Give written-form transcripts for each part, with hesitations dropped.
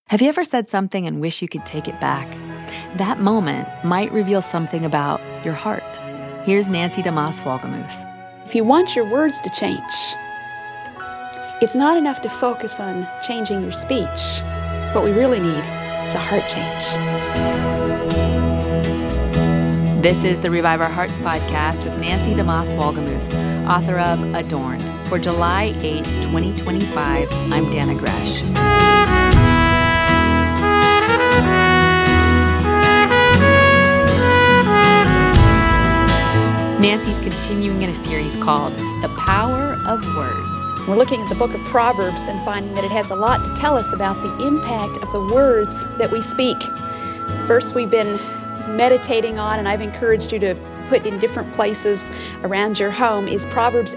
Have you ever said something and wish you could take it back? That moment might reveal something about your heart. Here's Nancy DeMoss Wolgemuth. If you want your words to change, it's not enough to focus on changing your speech. What we really need is a heart change. This is the Revive Our Hearts podcast with Nancy DeMoss Wolgemuth, author of Adorned. For July 8th, 2025, I'm Dana Gresh. Nancy's continuing in a series called The Power of Words. We're looking at the book of Proverbs and finding that it has a lot to tell us about the impact of the words that we speak. First, we've been meditating on, and I've encouraged you to put in different places around your home, is Proverbs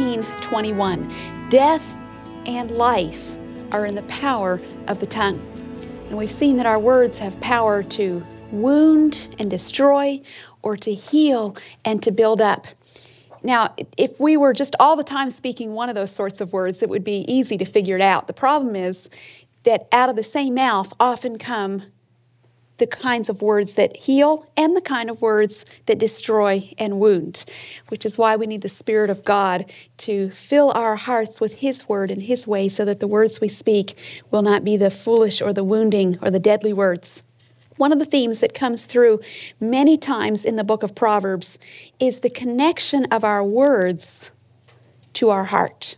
18:21. Death and life are in the power of the tongue. And we've seen that our words have power to wound and destroy, or to heal and to build up. Now, if we were just all the time speaking one of those sorts of words, it would be easy to figure it out. The problem is that out of the same mouth often come the kinds of words that heal and the kind of words that destroy and wound, which is why we need the Spirit of God to fill our hearts with His word and His way so that the words we speak will not be the foolish or the wounding or the deadly words. One of the themes that comes through many times in the book of Proverbs is the connection of our words to our heart.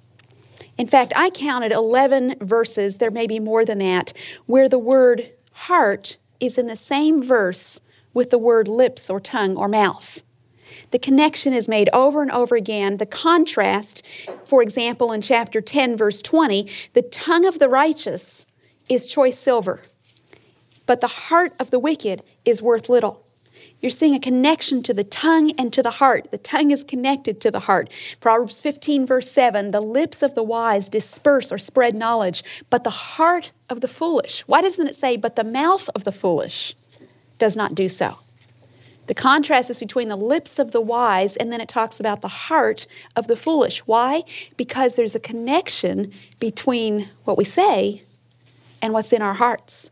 In fact, I counted 11 verses, there may be more than that, where the word heart is in the same verse with the word lips or tongue or mouth. The connection is made over and over again. The contrast, for example, in chapter 10, verse 20, the tongue of the righteous is choice silver, but the heart of the wicked is worth little. You're seeing a connection to the tongue and to the heart. The tongue is connected to the heart. Proverbs 15, verse 7, the lips of the wise disperse or spread knowledge, but the heart of the foolish. Why doesn't it say, but the mouth of the foolish does not do so? The contrast is between the lips of the wise, and then it talks about the heart of the foolish. Why? Because there's a connection between what we say and what's in our hearts.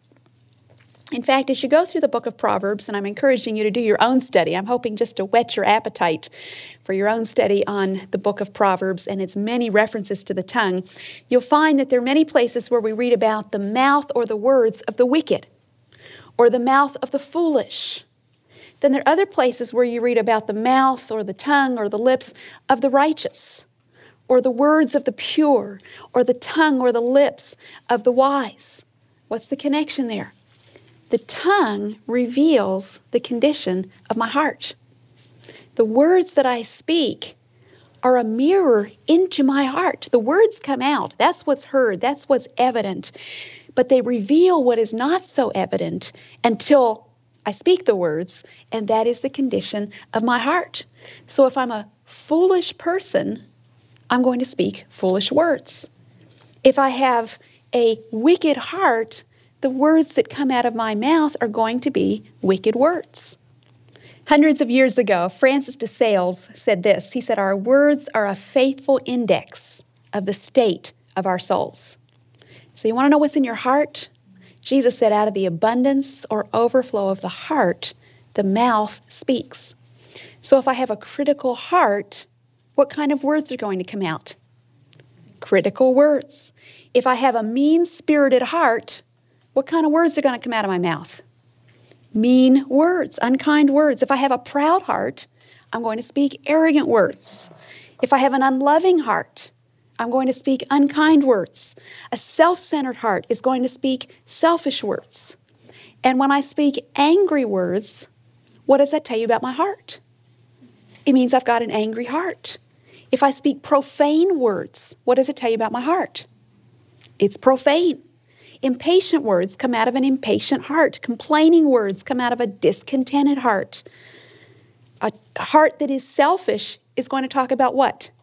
In fact, as you go through the book of Proverbs, and I'm encouraging you to do your own study, I'm hoping just to whet your appetite for your own study on the book of Proverbs and its many references to the tongue, you'll find that there are many places where we read about the mouth or the words of the wicked, or the mouth of the foolish. Then there are other places where you read about the mouth or the tongue or the lips of the righteous, or the words of the pure, or the tongue or the lips of the wise. What's the connection there? The tongue reveals the condition of my heart. The words that I speak are a mirror into my heart. The words come out. That's what's heard. That's what's evident. But they reveal what is not so evident until I speak the words, and that is the condition of my heart. So if I'm a foolish person, I'm going to speak foolish words. If I have a wicked heart, the words that come out of my mouth are going to be wicked words. Hundreds of years ago, Francis de Sales said this. He said, our words are a faithful index of the state of our souls. So you want to know what's in your heart? Jesus said, out of the abundance or overflow of the heart, the mouth speaks. So if I have a critical heart, what kind of words are going to come out? Critical words. If I have a mean-spirited heart, what kind of words are going to come out of my mouth? Mean words, unkind words. If I have a proud heart, I'm going to speak arrogant words. If I have an unloving heart, I'm going to speak unkind words. A self-centered heart is going to speak selfish words. And when I speak angry words, what does that tell you about my heart? It means I've got an angry heart. If I speak profane words, what does it tell you about my heart? It's profane. Impatient words come out of an impatient heart. Complaining words come out of a discontented heart. A heart that is selfish is going to talk about what?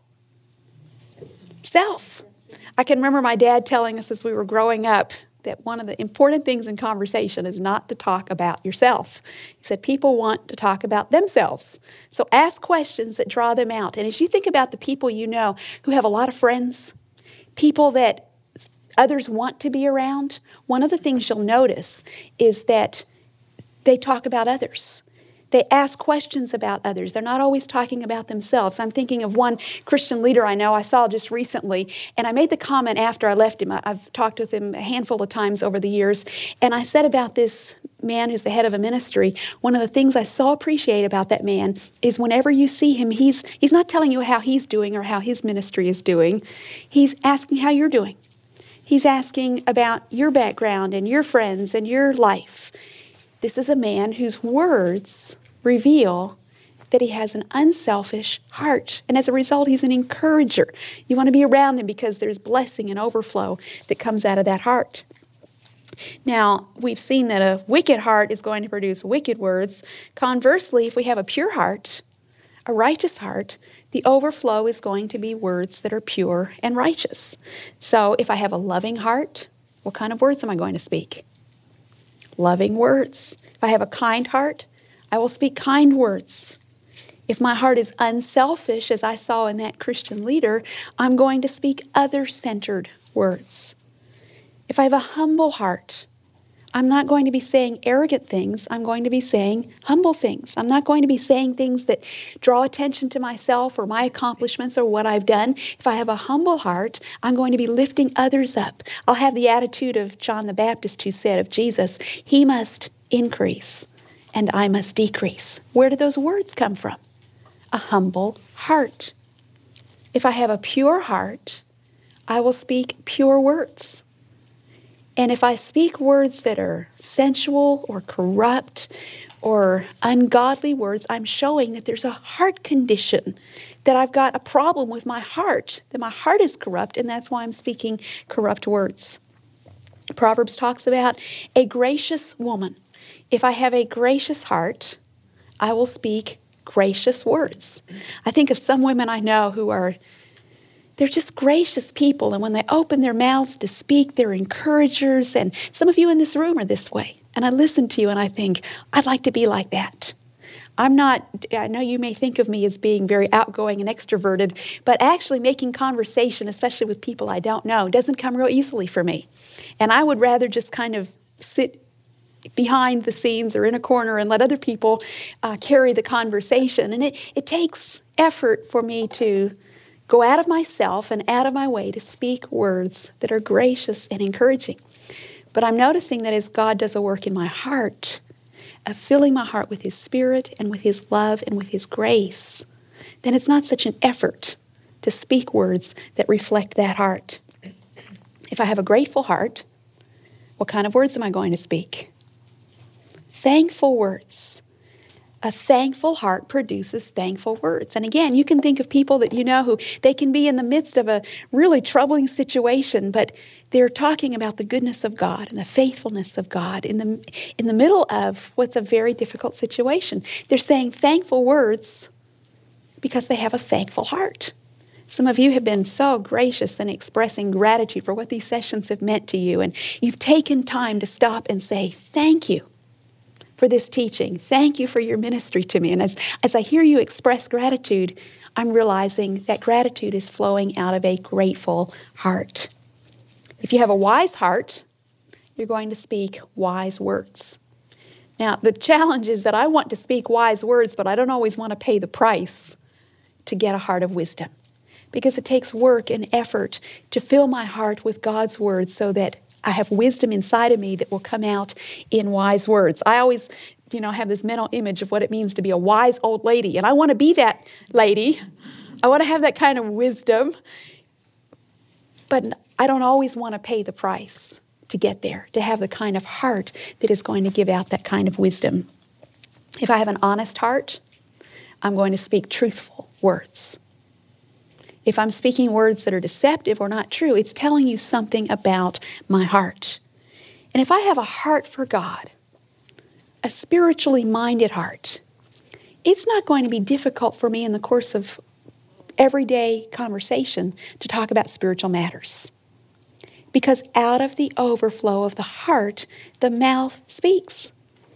Self. I can remember my dad telling us as we were growing up that one of the important things in conversation is not to talk about yourself. He said people want to talk about themselves. So ask questions that draw them out. And as you think about the people you know who have a lot of friends, people that others want to be around, one of the things you'll notice is that they talk about others. They ask questions about others. They're not always talking about themselves. I'm thinking of one Christian leader I know I saw just recently, and I made the comment after I left him. I've talked with him a handful of times over the years, and I said about this man who's the head of a ministry, one of the things I so appreciate about that man is whenever you see him, he's not telling you how he's doing or how his ministry is doing. He's asking how you're doing. He's asking about your background and your friends and your life. This is a man whose words reveal that he has an unselfish heart. And as a result, he's an encourager. You want to be around him because there's blessing and overflow that comes out of that heart. Now, we've seen that a wicked heart is going to produce wicked words. Conversely, if we have a pure heart, a righteous heart, the overflow is going to be words that are pure and righteous. So if I have a loving heart, what kind of words am I going to speak? Loving words. If I have a kind heart, I will speak kind words. If my heart is unselfish, as I saw in that Christian leader, I'm going to speak other-centered words. If I have a humble heart, I'm not going to be saying arrogant things. I'm going to be saying humble things. I'm not going to be saying things that draw attention to myself or my accomplishments or what I've done. If I have a humble heart, I'm going to be lifting others up. I'll have the attitude of John the Baptist who said of Jesus, he must increase and I must decrease. Where do those words come from? A humble heart. If I have a pure heart, I will speak pure words. And if I speak words that are sensual or corrupt or ungodly words, I'm showing that there's a heart condition, that I've got a problem with my heart, that my heart is corrupt, and that's why I'm speaking corrupt words. Proverbs talks about a gracious woman. If I have a gracious heart, I will speak gracious words. I think of some women I know who they're just gracious people, and when they open their mouths to speak, they're encouragers, and some of you in this room are this way. And I listen to you and I think, I'd like to be like that. I know you may think of me as being very outgoing and extroverted, but actually making conversation, especially with people I don't know, doesn't come real easily for me. And I would rather just kind of sit behind the scenes or in a corner and let other people carry the conversation. And it takes effort for me to go out of myself and out of my way to speak words that are gracious and encouraging. But I'm noticing that as God does a work in my heart, of filling my heart with His Spirit and with His love and with His grace, then it's not such an effort to speak words that reflect that heart. If I have a grateful heart, what kind of words am I going to speak? Thankful words. A thankful heart produces thankful words. And again, you can think of people that you know who they can be in the midst of a really troubling situation, but they're talking about the goodness of God and the faithfulness of God in the middle of what's a very difficult situation. They're saying thankful words because they have a thankful heart. Some of you have been so gracious in expressing gratitude for what these sessions have meant to you, and you've taken time to stop and say, thank you for this teaching. Thank you for your ministry to me. And as I hear you express gratitude, I'm realizing that gratitude is flowing out of a grateful heart. If you have a wise heart, you're going to speak wise words. Now, the challenge is that I want to speak wise words, but I don't always want to pay the price to get a heart of wisdom, because it takes work and effort to fill my heart with God's word so that I have wisdom inside of me that will come out in wise words. I always, have this mental image of what it means to be a wise old lady, and I want to be that lady. I want to have that kind of wisdom, but I don't always want to pay the price to get there, to have the kind of heart that is going to give out that kind of wisdom. If I have an honest heart, I'm going to speak truthful words. If I'm speaking words that are deceptive or not true, it's telling you something about my heart. And if I have a heart for God, a spiritually minded heart, it's not going to be difficult for me in the course of everyday conversation to talk about spiritual matters. Because out of the overflow of the heart, the mouth speaks.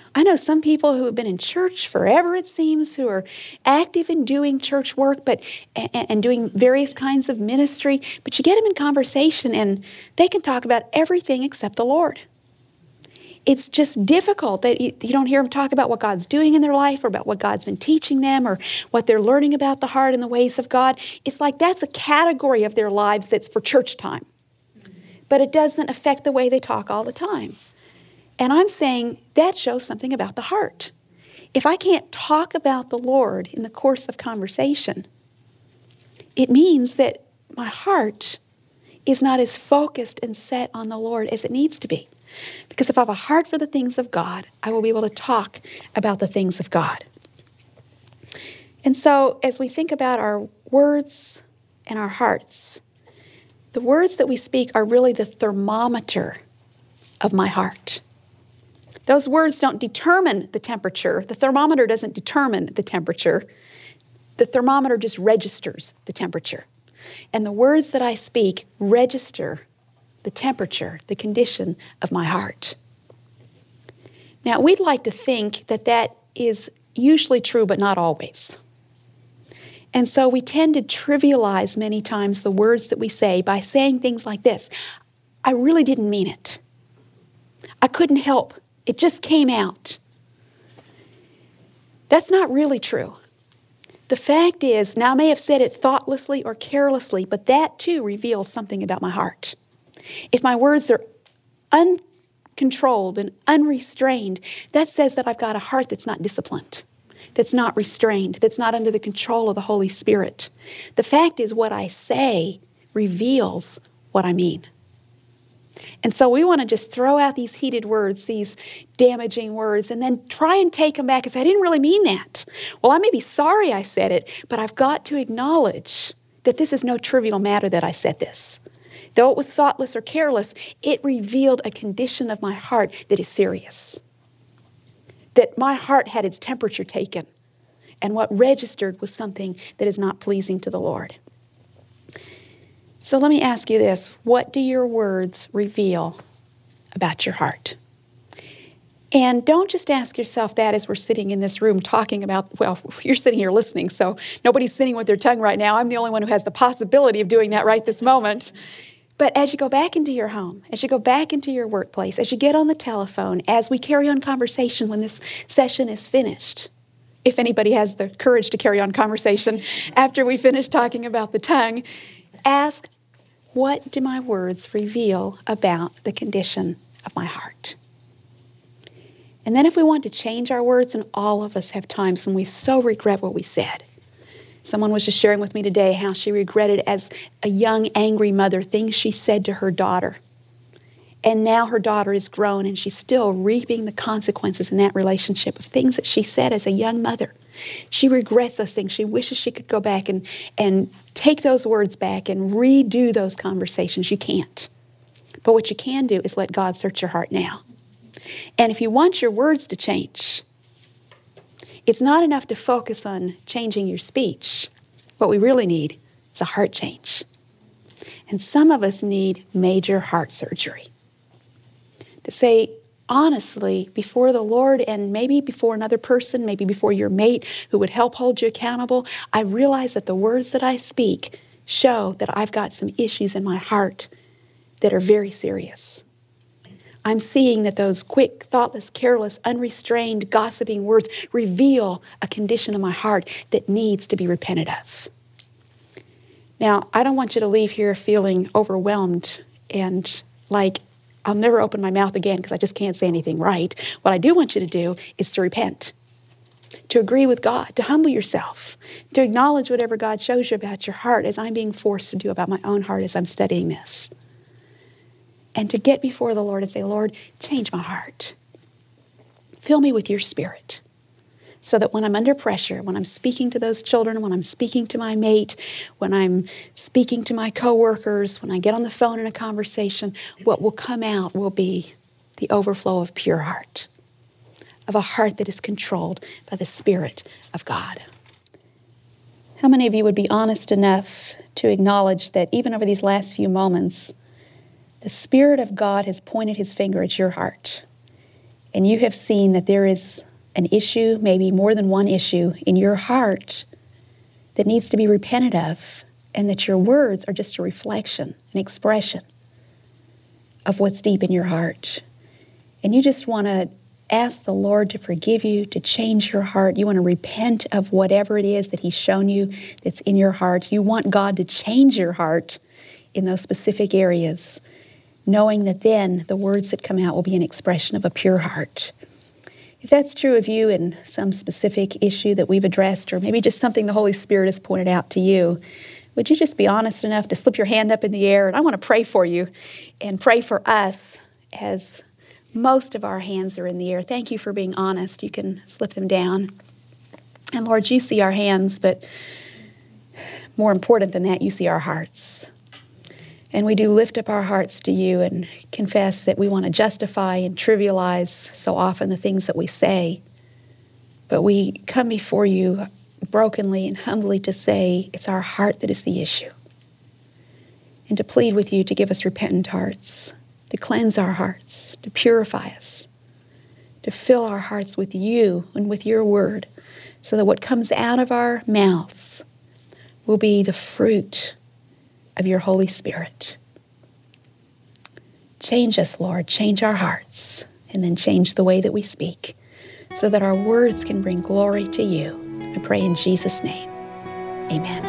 I know some people who have been in church forever, it seems, who are active in doing church work and doing various kinds of ministry, but you get them in conversation and they can talk about everything except the Lord. It's just difficult that you don't hear them talk about what God's doing in their life or about what God's been teaching them or what they're learning about the heart and the ways of God. It's like that's a category of their lives that's for church time, but it doesn't affect the way they talk all the time. And I'm saying that shows something about the heart. If I can't talk about the Lord in the course of conversation, it means that my heart is not as focused and set on the Lord as it needs to be. Because if I have a heart for the things of God, I will be able to talk about the things of God. And so as we think about our words and our hearts, the words that we speak are really the thermometer of my heart. Those words don't determine the temperature. The thermometer doesn't determine the temperature. The thermometer just registers the temperature. And the words that I speak register the temperature, the condition of my heart. Now, we'd like to think that that is usually true, but not always. And so we tend to trivialize many times the words that we say by saying things like this: I really didn't mean it. I couldn't help. It just came out. That's not really true. The fact is, now I may have said it thoughtlessly or carelessly, but that too reveals something about my heart. If my words are uncontrolled and unrestrained, that says that I've got a heart that's not disciplined, that's not restrained, that's not under the control of the Holy Spirit. The fact is, what I say reveals what I mean. And so we want to just throw out these heated words, these damaging words, and then try and take them back and say, I didn't really mean that. Well, I may be sorry I said it, but I've got to acknowledge that this is no trivial matter that I said this. Though it was thoughtless or careless, it revealed a condition of my heart that is serious. That my heart had its temperature taken, and what registered was something that is not pleasing to the Lord. So let me ask you this: what do your words reveal about your heart? And don't just ask yourself that as we're sitting in this room talking about, well, you're sitting here listening, so nobody's sitting with their tongue right now. I'm the only one who has the possibility of doing that right this moment. But as you go back into your home, as you go back into your workplace, as you get on the telephone, as we carry on conversation when this session is finished, if anybody has the courage to carry on conversation after we finish talking about the tongue, ask, what do my words reveal about the condition of my heart? And then if we want to change our words, and all of us have times when we so regret what we said. Someone was just sharing with me today how she regretted as a young, angry mother things she said to her daughter. And now her daughter is grown and she's still reaping the consequences in that relationship of things that she said as a young mother. She regrets those things. She wishes she could go back and take those words back and redo those conversations. You can't. But what you can do is let God search your heart now. And if you want your words to change, it's not enough to focus on changing your speech. What we really need is a heart change. And some of us need major heart surgery. To say honestly before the Lord and maybe before another person, maybe before your mate who would help hold you accountable, I realize that the words that I speak show that I've got some issues in my heart that are very serious. I'm seeing that those quick, thoughtless, careless, unrestrained, gossiping words reveal a condition of my heart that needs to be repented of. Now, I don't want you to leave here feeling overwhelmed and like, I'll never open my mouth again because I just can't say anything right. What I do want you to do is to repent, to agree with God, to humble yourself, to acknowledge whatever God shows you about your heart as I'm being forced to do about my own heart as I'm studying this. And to get before the Lord and say, Lord, change my heart. Fill me with your Spirit so that when I'm under pressure, when I'm speaking to those children, when I'm speaking to my mate, when I'm speaking to my coworkers, when I get on the phone in a conversation, what will come out will be the overflow of pure heart, of a heart that is controlled by the Spirit of God. How many of you would be honest enough to acknowledge that even over these last few moments, the Spirit of God has pointed His finger at your heart and you have seen that there is an issue, maybe more than one issue in your heart that needs to be repented of, and that your words are just a reflection, an expression of what's deep in your heart. And you just want to ask the Lord to forgive you, to change your heart. You want to repent of whatever it is that He's shown you that's in your heart. You want God to change your heart in those specific areas, knowing that then the words that come out will be an expression of a pure heart. If that's true of you in some specific issue that we've addressed, or maybe just something the Holy Spirit has pointed out to you, would you just be honest enough to slip your hand up in the air? And I want to pray for you and pray for us as most of our hands are in the air. Thank you for being honest. You can slip them down. And Lord, you see our hands, but more important than that, you see our hearts. And we do lift up our hearts to you and confess that we want to justify and trivialize so often the things that we say. But we come before you brokenly and humbly to say it's our heart that is the issue. And to plead with you to give us repentant hearts, to cleanse our hearts, to purify us, to fill our hearts with you and with your word, so that what comes out of our mouths will be the fruit of your Holy Spirit. Change us, Lord. Change our hearts, and then change the way that we speak, so that our words can bring glory to you. I pray in Jesus' name. Amen.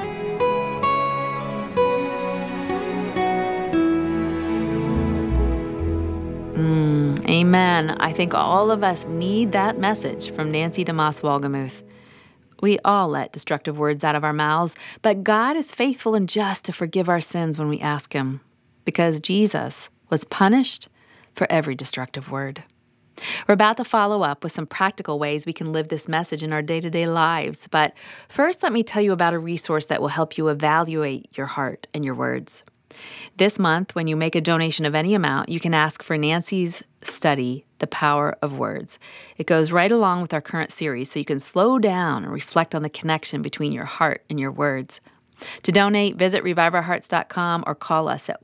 Amen. I think all of us need that message from Nancy DeMoss Wolgemuth. We all let destructive words out of our mouths, but God is faithful and just to forgive our sins when we ask Him, because Jesus was punished for every destructive word. We're about to follow up with some practical ways we can live this message in our day-to-day lives, but first let me tell you about a resource that will help you evaluate your heart and your words. This month, when you make a donation of any amount, you can ask for Nancy's study, The Power of Words. It goes right along with our current series, so you can slow down and reflect on the connection between your heart and your words. To donate, visit reviveourhearts.com or call us at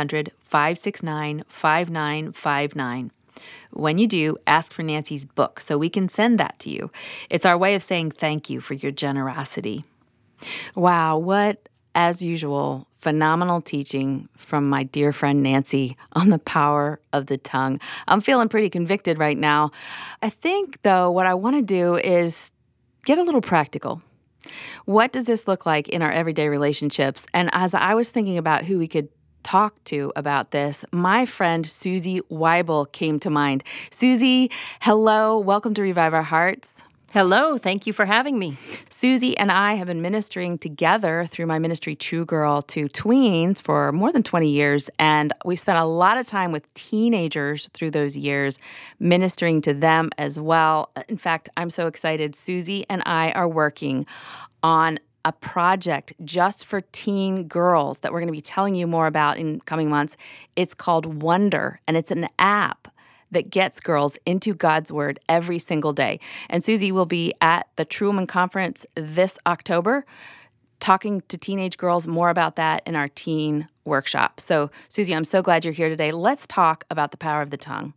1-800-569-5959. When you do, ask for Nancy's book so we can send that to you. It's our way of saying thank you for your generosity. Wow, what, as usual, phenomenal teaching from my dear friend Nancy on the power of the tongue. I'm feeling pretty convicted right now. I think, though, what I want to do is get a little practical. What does this look like in our everyday relationships? And as I was thinking about who we could talk to about this, my friend Susie Weibel came to mind. Susie, hello. Welcome to Revive Our Hearts. Hello. Thank you for having me. Susie and I have been ministering together through my ministry, True Girl, to tweens for more than 20 years, and we've spent a lot of time with teenagers through those years, ministering to them as well. In fact, I'm so excited. Susie and I are working on a project just for teen girls that we're going to be telling you more about in coming months. It's called Wonder, and it's an app that gets girls into God's Word every single day. And Susie will be at the True Woman Conference this October, talking to teenage girls more about that in our teen workshop. So, Susie, I'm so glad you're here today. Let's talk about the power of the tongue.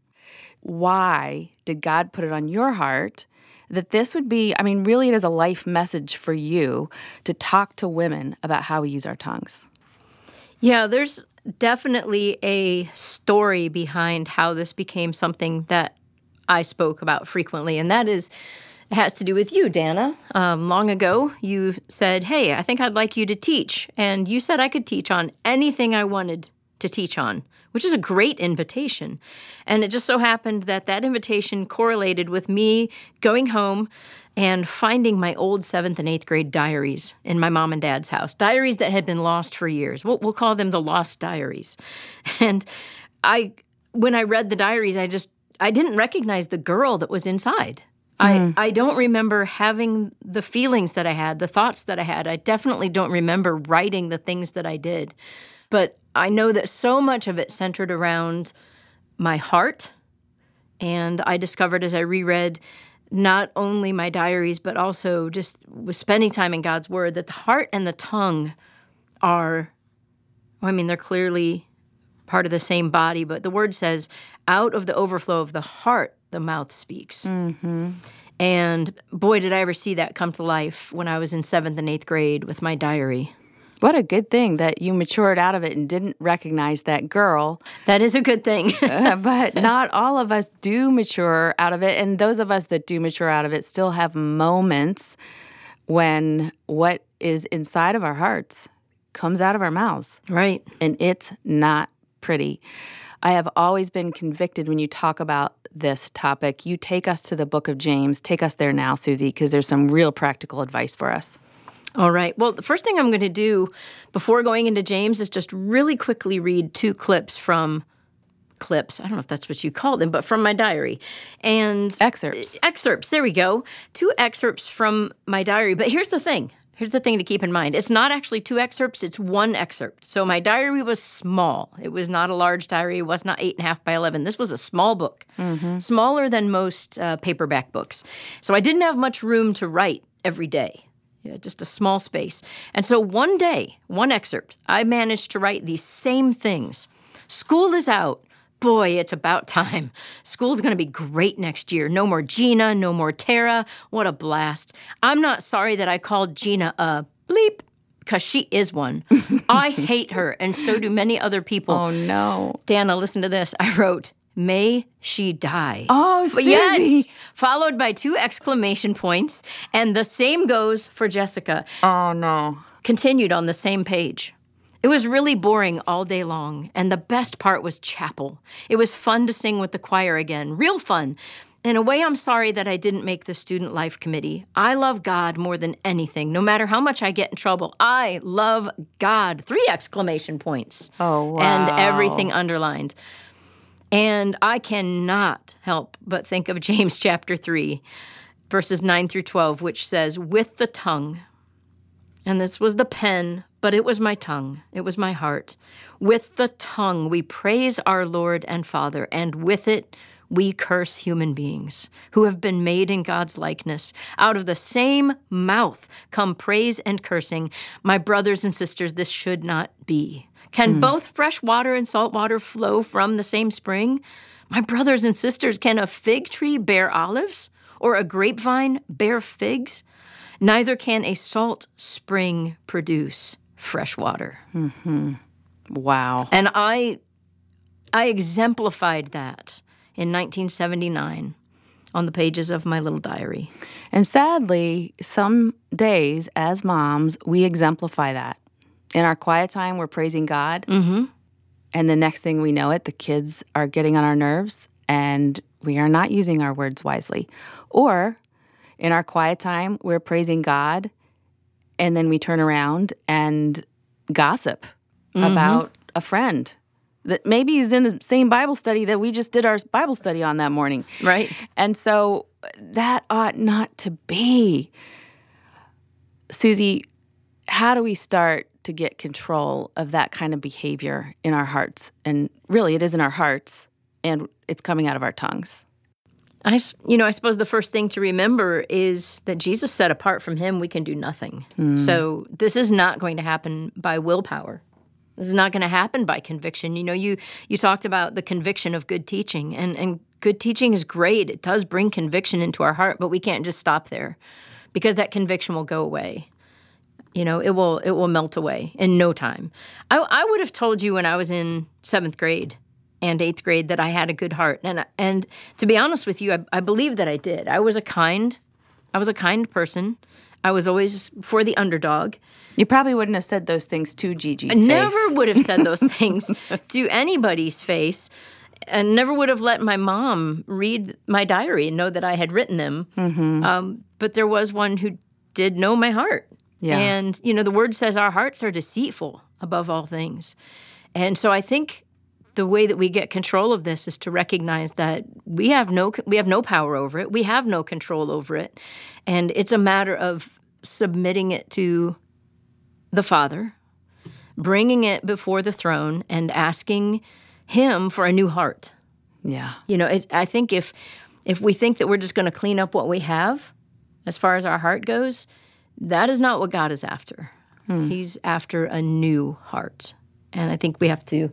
Why did God put it on your heart that this would be, really it is a life message for you to talk to women about how we use our tongues? Yeah, there's definitely a story behind how this became something that I spoke about frequently, and that is, it has to do with you, Dana. Long ago, you said, hey, I think I'd like you to teach, and you said I could teach on anything I wanted to teach on, which is a great invitation. And it just so happened that that invitation correlated with me going home and finding my old 7th and 8th grade diaries in my mom and dad's house, diaries that had been lost for years. We'll call them the lost diaries. And when I read the diaries, I didn't recognize the girl that was inside. I don't remember having the feelings that I had, the thoughts that I had. I definitely don't remember writing the things that I did. But I know that so much of it centered around my heart. And I discovered as I reread not only my diaries, but also just was spending time in God's Word, that the heart and the tongue are, they're clearly part of the same body, but the Word says, out of the overflow of the heart, the mouth speaks. And boy, did I ever see that come to life when I was in 7th and 8th grade with my diary. What a good thing that you matured out of it and didn't recognize that girl. That is a good thing. But not all of us do mature out of it. And those of us that do mature out of it still have moments when what is inside of our hearts comes out of our mouths. Right. And it's not pretty. I have always been convicted when you talk about this topic. You take us to the book of James. Take us there now, Susie, because there's some real practical advice for us. All right. Well, the first thing I'm going to do before going into James is just really quickly read 2 clips. I don't know if that's what you call them, but from my diary. And Excerpts. There we go. 2 excerpts from my diary. But here's the thing. Here's the thing to keep in mind. It's not actually 2 excerpts. It's 1 excerpt. So my diary was small. It was not a large diary. It was not 8.5 by 11. This was a small book, smaller than most paperback books. So I didn't have much room to write every day. Yeah, just a small space. And so one day, 1 excerpt, I managed to write these same things. School is out. Boy, it's about time. School's going to be great next year. No more Gina, no more Tara. What a blast. I'm not sorry that I called Gina a bleep, because she is one. I hate her, and so do many other people. Oh, no. Dana, listen to this. I wrote, "May she die." Oh, Susie. Yes, followed by 2 exclamation points, and the same goes for Jessica. Oh, no. Continued on the same page. It was really boring all day long, and the best part was chapel. It was fun to sing with the choir again, real fun. In a way, I'm sorry that I didn't make the student life committee. I love God more than anything, no matter how much I get in trouble. I love God. 3 exclamation points. Oh, wow. And everything underlined. And I cannot help but think of James chapter 3, verses 9 through 12, which says, "With the tongue," and this was the pen, but it was my tongue, it was my heart. "With the tongue we praise our Lord and Father, and with it we curse human beings who have been made in God's likeness. Out of the same mouth come praise and cursing. My brothers and sisters, this should not be. Can both fresh water and salt water flow from the same spring? My brothers and sisters, can a fig tree bear olives, or a grapevine bear figs? Neither can a salt spring produce fresh water." Wow. And I exemplified that in 1979 on the pages of my little diary. And sadly, some days as moms, we exemplify that. In our quiet time, we're praising God. And the next thing we know it, the kids are getting on our nerves and we are not using our words wisely. Or in our quiet time, we're praising God and then we turn around and gossip about a friend that maybe is in the same Bible study that we just did our Bible study on that morning. Right. And so that ought not to be. Susie, how do we start to get control of that kind of behavior in our hearts? And really, it is in our hearts, and it's coming out of our tongues. I suppose the first thing to remember is that Jesus said apart from him, we can do nothing. So this is not going to happen by willpower. This is not going to happen by conviction. You know, you talked about the conviction of good teaching, and good teaching is great. It does bring conviction into our heart, but we can't just stop there because that conviction will go away. You know, it will melt away in no time. I would have told you when I was in 7th grade and 8th grade that I had a good heart. And to be honest with you, I believe that I did. I was a kind person. I was always for the underdog. You probably wouldn't have said those things to Gigi's face. I never would have said those things to anybody's face, and never would have let my mom read my diary and know that I had written them. But there was one who did know my heart. Yeah. And, you know, the word says our hearts are deceitful above all things. And so I think the way that we get control of this is to recognize that we have no power over it. We have no control over it. And it's a matter of submitting it to the Father, bringing it before the throne, and asking him for a new heart. Yeah. You know, I think if we think that we're just going to clean up what we have as far as our heart goes, that is not what God is after. He's after a new heart. And I think we have to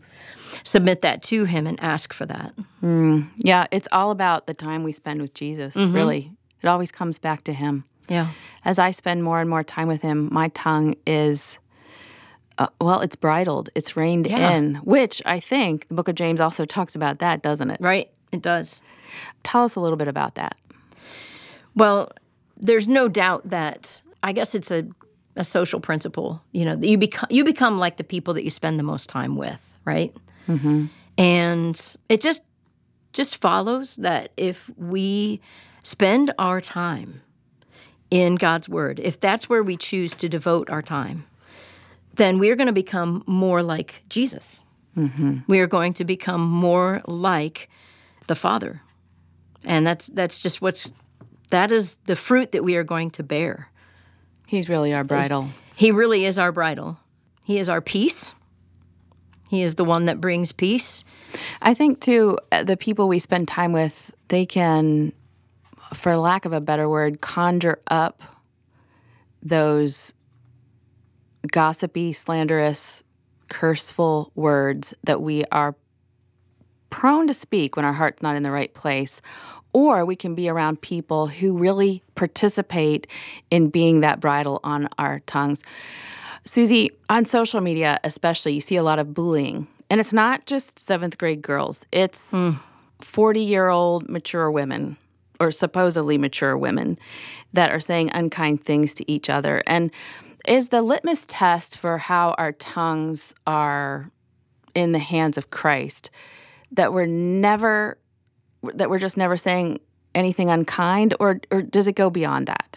submit that to him and ask for that. Yeah, it's all about the time we spend with Jesus, really. It always comes back to him. Yeah. As I spend more and more time with him, my tongue is, it's bridled. It's reined in, which I think the book of James also talks about that, doesn't it? Right, it does. Tell us a little bit about that. Well, there's no doubt that I guess it's a social principle. You know, you become like the people that you spend the most time with, right? Mm-hmm. And it just follows that if we spend our time in God's Word, if that's where we choose to devote our time, then we are going to become more like Jesus. Mm-hmm. We are going to become more like the Father. And that is the fruit that we are going to bear. He's really our bridle. He really is our bridle. He is our peace. He is the one that brings peace. I think, too, the people we spend time with, they can, for lack of a better word, conjure up those gossipy, slanderous, curseful words that we are prone to speak when our heart's not in the right place. Or we can be around people who really participate in being that bridle on our tongues. Susie, on social media especially, you see a lot of bullying. And it's not just 7th grade girls. It's 40-year-old mature women, or supposedly mature women, that are saying unkind things to each other. And is the litmus test for how our tongues are in the hands of Christ that we're just never saying anything unkind, or does it go beyond that?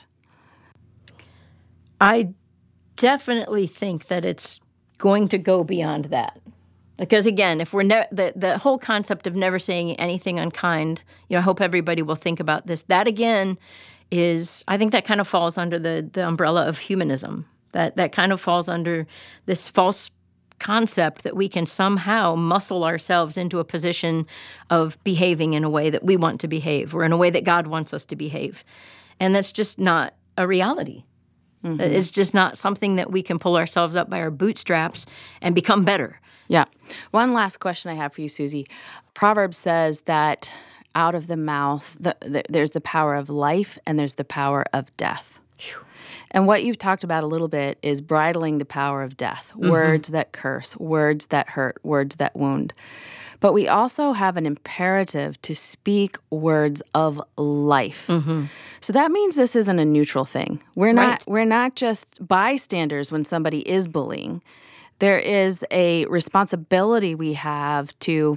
I definitely think that it's going to go beyond that. Because again, if we're the whole concept of never saying anything unkind, I hope everybody will think about this. That again I think that kind of falls under the umbrella of humanism. That kind of falls under this false concept that we can somehow muscle ourselves into a position of behaving in a way that we want to behave, or in a way that God wants us to behave. And that's just not a reality. Mm-hmm. It's just not something that we can pull ourselves up by our bootstraps and become better. Yeah. One last question I have for you, Susie. Proverbs says that out of the mouth, there's the power of life and there's the power of death. Whew. And what you've talked about a little bit is bridling the power of death, words that curse, words that hurt, words that wound. But we also have an imperative to speak words of life. Mm-hmm. So that means this isn't a neutral thing. We're not just bystanders when somebody is bullying. There is a responsibility we have to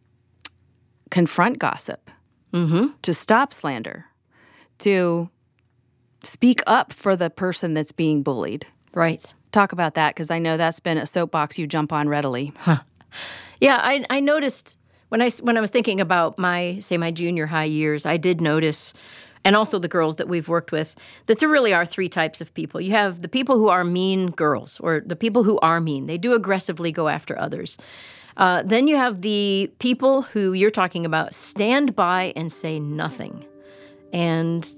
confront gossip, to stop slander, to speak up for the person that's being bullied. Right. Talk about that, because I know that's been a soapbox you jump on readily. Huh. Yeah, I noticed when I was thinking about my junior high years, I did notice, and also the girls that we've worked with, that there really are 3 types of people. You have the people who are mean girls, or the people who are mean. They do aggressively go after others. Then you have the people who you're talking about stand by and say nothing. And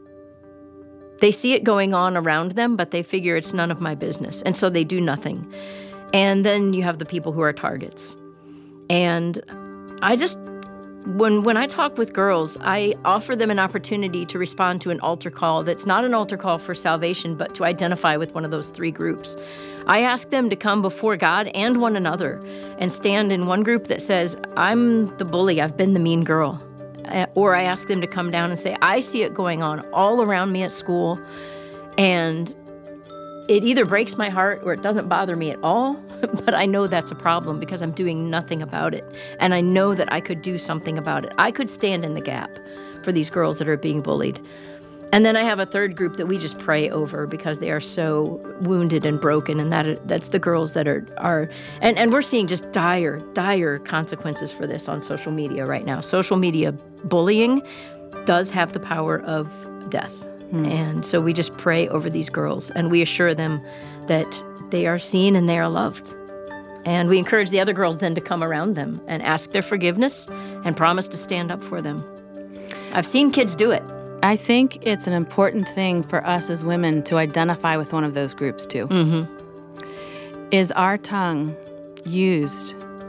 they see it going on around them, but they figure it's none of my business. And so they do nothing. And then you have the people who are targets. And I just, when I talk with girls, I offer them an opportunity to respond to an altar call that's not an altar call for salvation, but to identify with one of those 3 groups. I ask them to come before God and one another and stand in one group that says, I'm the bully, I've been the mean girl. Or I ask them to come down and say, I see it going on all around me at school, and it either breaks my heart or it doesn't bother me at all, but I know that's a problem because I'm doing nothing about it. And I know that I could do something about it. I could stand in the gap for these girls that are being bullied. And then I have a third group that we just pray over because they are so wounded and broken, and that's the girls that are and we're seeing just dire consequences for this on social media right now. Social media bullying does have the power of death. And so we just pray over these girls, and we assure them that they are seen and they are loved. And we encourage the other girls then to come around them and ask their forgiveness and promise to stand up for them. I've seen kids do it. I think it's an important thing for us as women to identify with one of those groups too. Mm-hmm. Is our tongue used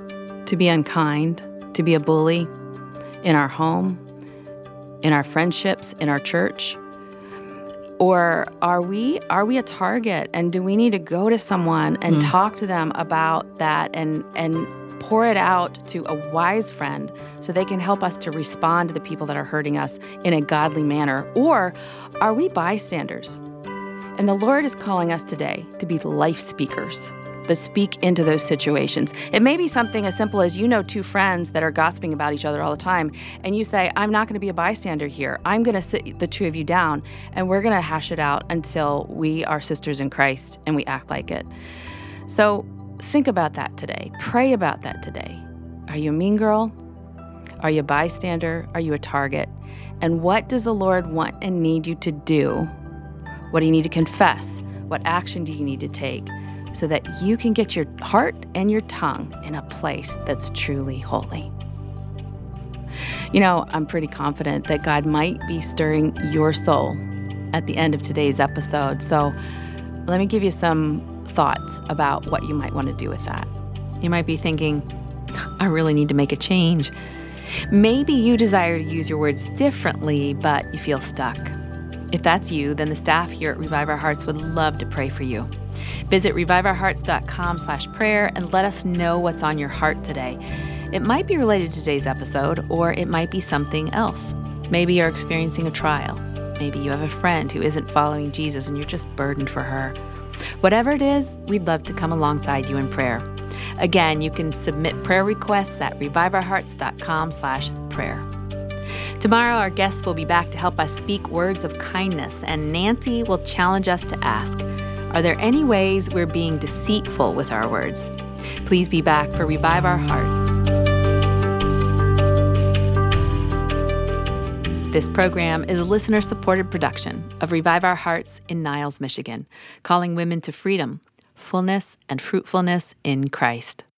to be unkind, to be a bully in our home, in our friendships, in our church? Or are we a target, and do we need to go to someone and talk to them about that and pour it out to a wise friend so they can help us to respond to the people that are hurting us in a godly manner? Or are we bystanders? And the Lord is calling us today to be life speakers that speak into those situations. It may be something as simple as two friends that are gossiping about each other all the time, and you say, I'm not going to be a bystander here. I'm going to sit the two of you down, and we're going to hash it out until we are sisters in Christ and we act like it. So think about that today. Pray about that today. Are you a mean girl? Are you a bystander? Are you a target? And what does the Lord want and need you to do? What do you need to confess? What action do you need to take so that you can get your heart and your tongue in a place that's truly holy? I'm pretty confident that God might be stirring your soul at the end of today's episode. So let me give you some thoughts about what you might want to do with that. You might be thinking, I really need to make a change. Maybe you desire to use your words differently, but you feel stuck. If that's you, then the staff here at Revive Our Hearts would love to pray for you. Visit reviveourhearts.com/prayer and let us know what's on your heart today. It might be related to today's episode, or it might be something else. Maybe you're experiencing a trial. Maybe you have a friend who isn't following Jesus and you're just burdened for her. Whatever it is, we'd love to come alongside you in prayer. Again, you can submit prayer requests at reviveourhearts.com/prayer. Tomorrow, our guests will be back to help us speak words of kindness, and Nancy will challenge us to ask, are there any ways we're being deceitful with our words? Please be back for Revive Our Hearts. This program is a listener-supported production of Revive Our Hearts in Niles, Michigan, calling women to freedom, fullness, and fruitfulness in Christ.